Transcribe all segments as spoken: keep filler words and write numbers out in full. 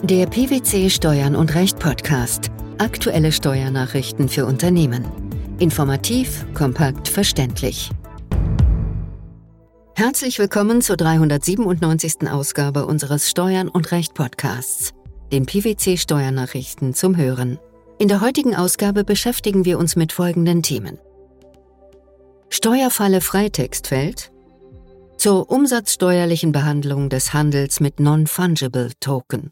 Der P W C Steuern und Recht Podcast. Aktuelle Steuernachrichten für Unternehmen. Informativ, kompakt, verständlich. Herzlich willkommen zur dreihundertsiebenundneunzigsten Ausgabe unseres Steuern und Recht Podcasts, den P W C Steuernachrichten zum Hören. In der heutigen Ausgabe beschäftigen wir uns mit folgenden Themen: Steuerfalle Freitextfeld, zur umsatzsteuerlichen Behandlung des Handels mit Non-Fungible Token.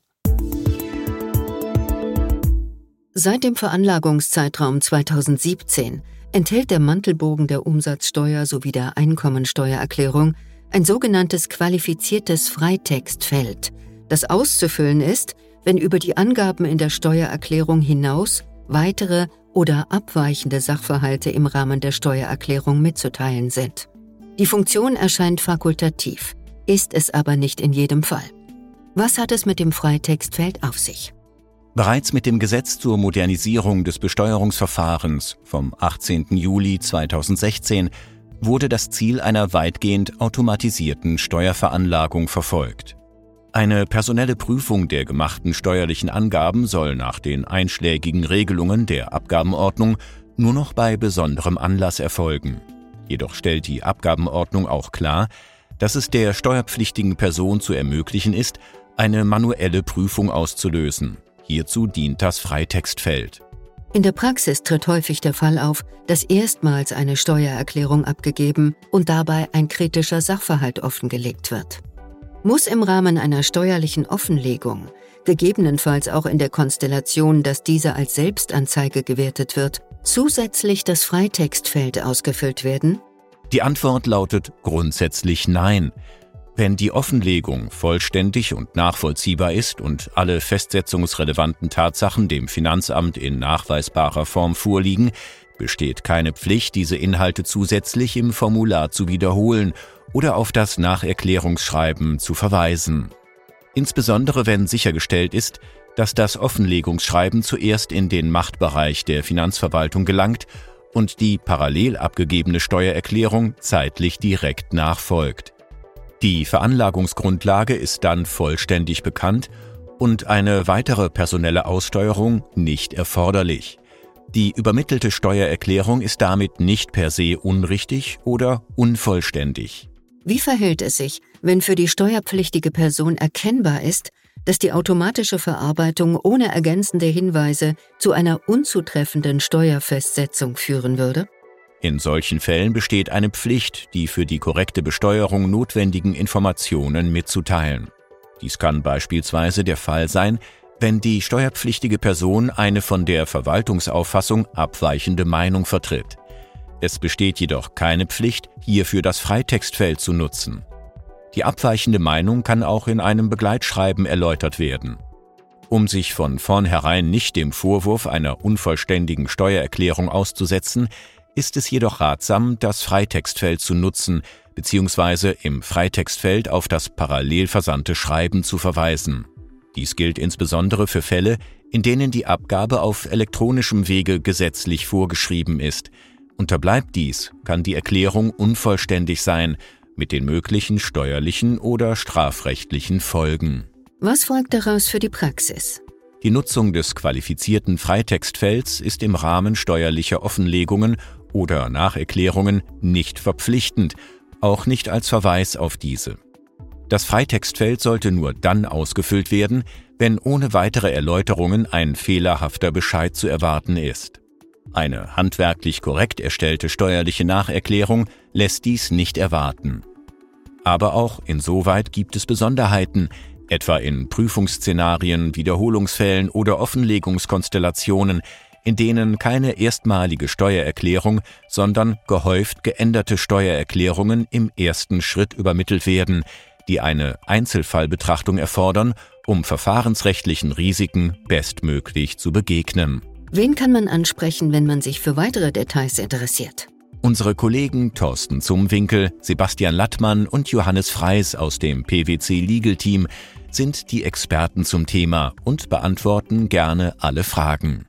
Seit dem Veranlagungszeitraum zweitausendsiebzehn enthält der Mantelbogen der Umsatzsteuer sowie der Einkommensteuererklärung ein sogenanntes qualifiziertes Freitextfeld, das auszufüllen ist, wenn über die Angaben in der Steuererklärung hinaus weitere oder abweichende Sachverhalte im Rahmen der Steuererklärung mitzuteilen sind. Die Funktion erscheint fakultativ, ist es aber nicht in jedem Fall. Was hat es mit dem Freitextfeld auf sich? Bereits mit dem Gesetz zur Modernisierung des Besteuerungsverfahrens vom achtzehnten Juli zweitausendsechzehn wurde das Ziel einer weitgehend automatisierten Steuerveranlagung verfolgt. Eine personelle Prüfung der gemachten steuerlichen Angaben soll nach den einschlägigen Regelungen der Abgabenordnung nur noch bei besonderem Anlass erfolgen. Jedoch stellt die Abgabenordnung auch klar, dass es der steuerpflichtigen Person zu ermöglichen ist, eine manuelle Prüfung auszulösen. Hierzu dient das Freitextfeld. In der Praxis tritt häufig der Fall auf, dass erstmals eine Steuererklärung abgegeben und dabei ein kritischer Sachverhalt offengelegt wird. Muss im Rahmen einer steuerlichen Offenlegung, gegebenenfalls auch in der Konstellation, dass diese als Selbstanzeige gewertet wird, zusätzlich das Freitextfeld ausgefüllt werden? Die Antwort lautet grundsätzlich nein. Wenn die Offenlegung vollständig und nachvollziehbar ist und alle festsetzungsrelevanten Tatsachen dem Finanzamt in nachweisbarer Form vorliegen, besteht keine Pflicht, diese Inhalte zusätzlich im Formular zu wiederholen oder auf das Nacherklärungsschreiben zu verweisen. Insbesondere wenn sichergestellt ist, dass das Offenlegungsschreiben zuerst in den Machtbereich der Finanzverwaltung gelangt und die parallel abgegebene Steuererklärung zeitlich direkt nachfolgt. Die Veranlagungsgrundlage ist dann vollständig bekannt und eine weitere personelle Aussteuerung nicht erforderlich. Die übermittelte Steuererklärung ist damit nicht per se unrichtig oder unvollständig. Wie verhält es sich, wenn für die steuerpflichtige Person erkennbar ist, dass die automatische Verarbeitung ohne ergänzende Hinweise zu einer unzutreffenden Steuerfestsetzung führen würde? In solchen Fällen besteht eine Pflicht, die für die korrekte Besteuerung notwendigen Informationen mitzuteilen. Dies kann beispielsweise der Fall sein, wenn die steuerpflichtige Person eine von der Verwaltungsauffassung abweichende Meinung vertritt. Es besteht jedoch keine Pflicht, hierfür das Freitextfeld zu nutzen. Die abweichende Meinung kann auch in einem Begleitschreiben erläutert werden. Um sich von vornherein nicht dem Vorwurf einer unvollständigen Steuererklärung auszusetzen, ist es jedoch ratsam, das Freitextfeld zu nutzen bzw. im Freitextfeld auf das parallel versandte Schreiben zu verweisen. Dies gilt insbesondere für Fälle, in denen die Abgabe auf elektronischem Wege gesetzlich vorgeschrieben ist. Unterbleibt dies, kann die Erklärung unvollständig sein, mit den möglichen steuerlichen oder strafrechtlichen Folgen. Was folgt daraus für die Praxis? Die Nutzung des qualifizierten Freitextfelds ist im Rahmen steuerlicher Offenlegungen oder Nacherklärungen nicht verpflichtend, auch nicht als Verweis auf diese. Das Freitextfeld sollte nur dann ausgefüllt werden, wenn ohne weitere Erläuterungen ein fehlerhafter Bescheid zu erwarten ist. Eine handwerklich korrekt erstellte steuerliche Nacherklärung lässt dies nicht erwarten. Aber auch insoweit gibt es Besonderheiten, etwa in Prüfungsszenarien, Wiederholungsfällen oder Offenlegungskonstellationen, in denen keine erstmalige Steuererklärung, sondern gehäuft geänderte Steuererklärungen im ersten Schritt übermittelt werden, die eine Einzelfallbetrachtung erfordern, um verfahrensrechtlichen Risiken bestmöglich zu begegnen. Wen kann man ansprechen, wenn man sich für weitere Details interessiert? Unsere Kollegen Thorsten Zumwinkel, Sebastian Lattmann und Johannes Freis aus dem P W C Legal Team sind die Experten zum Thema und beantworten gerne alle Fragen.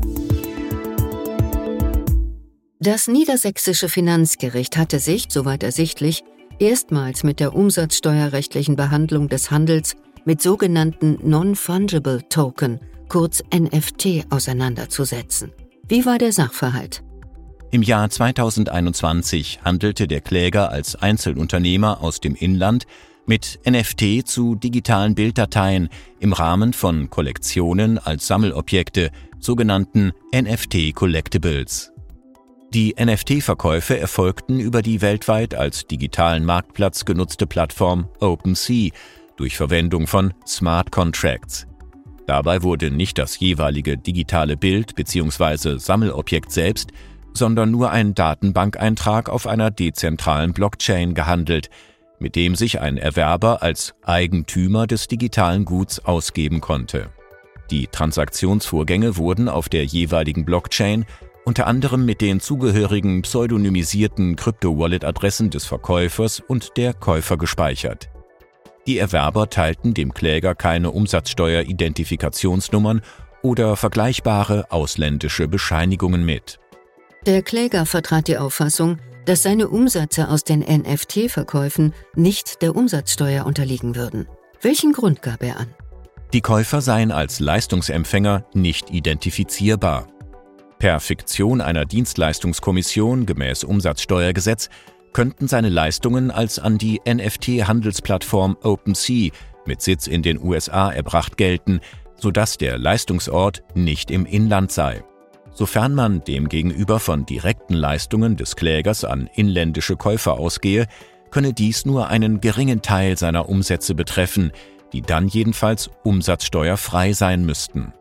Das niedersächsische Finanzgericht hatte sich, soweit ersichtlich, erstmals mit der umsatzsteuerrechtlichen Behandlung des Handels mit sogenannten Non-Fungible Token, kurz N F T, auseinanderzusetzen. Wie war der Sachverhalt? Im Jahr zweitausendeinundzwanzig handelte der Kläger als Einzelunternehmer aus dem Inland mit N F T zu digitalen Bilddateien im Rahmen von Kollektionen als Sammelobjekte, sogenannten N F T Collectibles. Die N F T-Verkäufe erfolgten über die weltweit als digitalen Marktplatz genutzte Plattform OpenSea durch Verwendung von Smart Contracts. Dabei wurde nicht das jeweilige digitale Bild bzw. Sammelobjekt selbst, sondern nur ein Datenbankeintrag auf einer dezentralen Blockchain gehandelt, mit dem sich ein Erwerber als Eigentümer des digitalen Guts ausgeben konnte. Die Transaktionsvorgänge wurden auf der jeweiligen Blockchain unter anderem mit den zugehörigen pseudonymisierten Krypto-Wallet-Adressen des Verkäufers und der Käufer gespeichert. Die Erwerber teilten dem Kläger keine Umsatzsteuer-Identifikationsnummern oder vergleichbare ausländische Bescheinigungen mit. Der Kläger vertrat die Auffassung, dass seine Umsätze aus den N F T-Verkäufen nicht der Umsatzsteuer unterliegen würden. Welchen Grund gab er an? Die Käufer seien als Leistungsempfänger nicht identifizierbar. Per Fiktion einer Dienstleistungskommission gemäß Umsatzsteuergesetz könnten seine Leistungen als an die N F T-Handelsplattform OpenSea mit Sitz in den U S A erbracht gelten, sodass der Leistungsort nicht im Inland sei. Sofern man demgegenüber von direkten Leistungen des Klägers an inländische Käufer ausgehe, könne dies nur einen geringen Teil seiner Umsätze betreffen, die dann jedenfalls umsatzsteuerfrei sein müssten.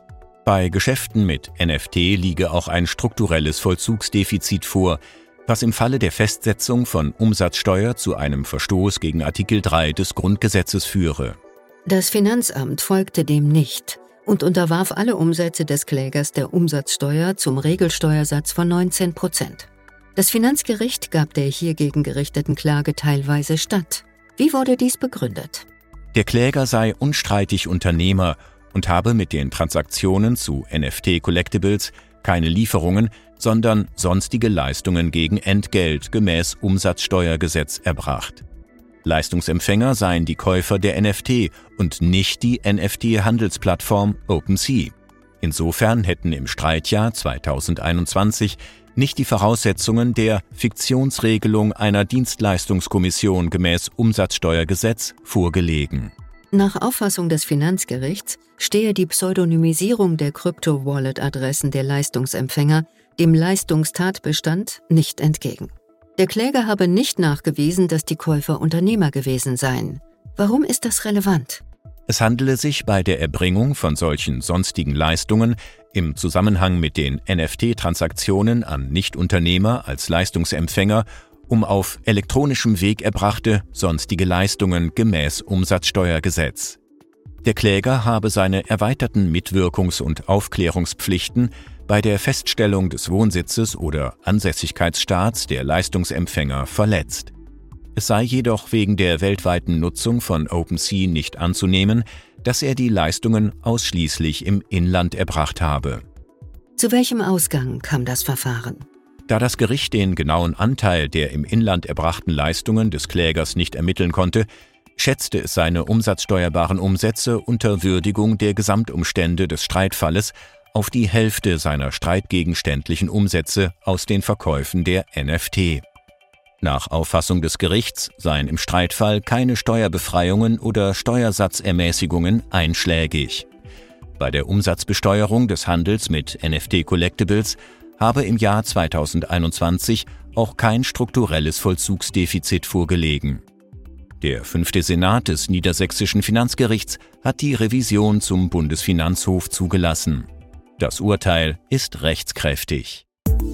Bei Geschäften mit N F T liege auch ein strukturelles Vollzugsdefizit vor, was im Falle der Festsetzung von Umsatzsteuer zu einem Verstoß gegen Artikel drei des Grundgesetzes führe. Das Finanzamt folgte dem nicht und unterwarf alle Umsätze des Klägers der Umsatzsteuer zum Regelsteuersatz von neunzehn Prozent. Das Finanzgericht gab der hiergegen gerichteten Klage teilweise statt. Wie wurde dies begründet? Der Kläger sei unstreitig Unternehmer und habe mit den Transaktionen zu N F T-Collectibles keine Lieferungen, sondern sonstige Leistungen gegen Entgelt gemäß Umsatzsteuergesetz erbracht. Leistungsempfänger seien die Käufer der N F T und nicht die N F T-Handelsplattform OpenSea. Insofern hätten im Streitjahr zweitausendeinundzwanzig nicht die Voraussetzungen der Fiktionsregelung einer Dienstleistungskommission gemäß Umsatzsteuergesetz vorgelegen. Nach Auffassung des Finanzgerichts stehe die Pseudonymisierung der Krypto-Wallet-Adressen der Leistungsempfänger dem Leistungstatbestand nicht entgegen. Der Kläger habe nicht nachgewiesen, dass die Käufer Unternehmer gewesen seien. Warum ist das relevant? Es handele sich bei der Erbringung von solchen sonstigen Leistungen im Zusammenhang mit den N F T-Transaktionen an Nichtunternehmer als Leistungsempfänger um auf elektronischem Weg erbrachte sonstige Leistungen gemäß Umsatzsteuergesetz. Der Kläger habe seine erweiterten Mitwirkungs- und Aufklärungspflichten bei der Feststellung des Wohnsitzes oder Ansässigkeitsstaats der Leistungsempfänger verletzt. Es sei jedoch wegen der weltweiten Nutzung von OpenSea nicht anzunehmen, dass er die Leistungen ausschließlich im Inland erbracht habe. Zu welchem Ausgang kam das Verfahren? Da das Gericht den genauen Anteil der im Inland erbrachten Leistungen des Klägers nicht ermitteln konnte, schätzte es seine umsatzsteuerbaren Umsätze unter Würdigung der Gesamtumstände des Streitfalles auf die Hälfte seiner streitgegenständlichen Umsätze aus den Verkäufen der N F T. Nach Auffassung des Gerichts seien im Streitfall keine Steuerbefreiungen oder Steuersatzermäßigungen einschlägig. Bei der Umsatzbesteuerung des Handels mit N F T-Collectibles habe im Jahr zweitausendeinundzwanzig auch kein strukturelles Vollzugsdefizit vorgelegen. Der fünfte Senat des Niedersächsischen Finanzgerichts hat die Revision zum Bundesfinanzhof zugelassen. Das Urteil ist rechtskräftig.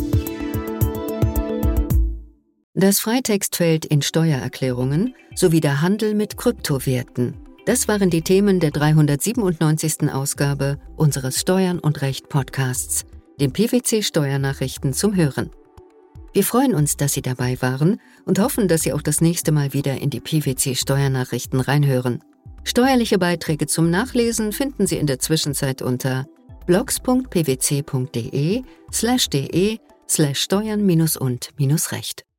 Das Freitextfeld in Steuererklärungen sowie der Handel mit Kryptowerten. Das waren die Themen der dreihundertsiebenundneunzigsten Ausgabe unseres Steuern und Recht Podcasts, den P W C Steuernachrichten zum Hören. Wir freuen uns, dass Sie dabei waren und hoffen, dass Sie auch das nächste Mal wieder in die P W C Steuernachrichten reinhören. Steuerliche Beiträge zum Nachlesen finden Sie in der Zwischenzeit unter blogs.pwc.de slash de slash steuern minus und minus recht.